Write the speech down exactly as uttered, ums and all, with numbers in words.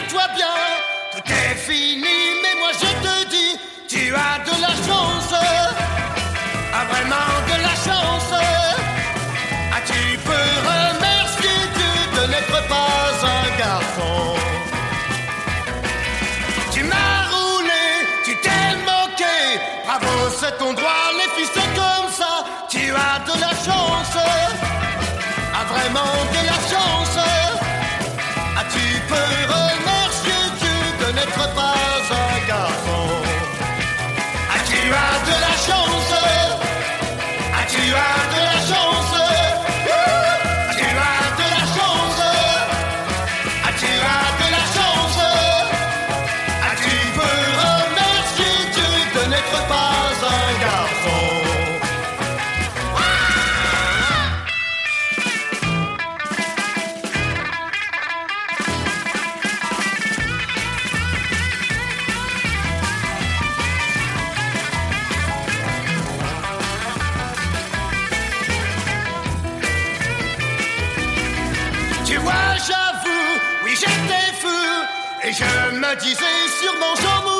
tiens-toi bien, tout est fini, mais moi je te dis, tu as de la chance, ah vraiment de la chance. Ah, tu peux remercier Dieu de n'être pas un garçon. Tu m'as roulé, tu t'es moqué, bravo c'est ton droit, les filles c'est comme ça. Tu as de la chance, ah vraiment de la chance. Ah, tu peux remercier Dieu de n'être pas un garçon. Ah, tu as de la chance, ah tu as de la chance, ah, tu as de la chance, ah tu as de la chance, ah tu peux remercier Dieu de n'être pas un garçon. Tu vois, j'avoue, oui j'étais fou, et je me disais sûrement j'en mourrais.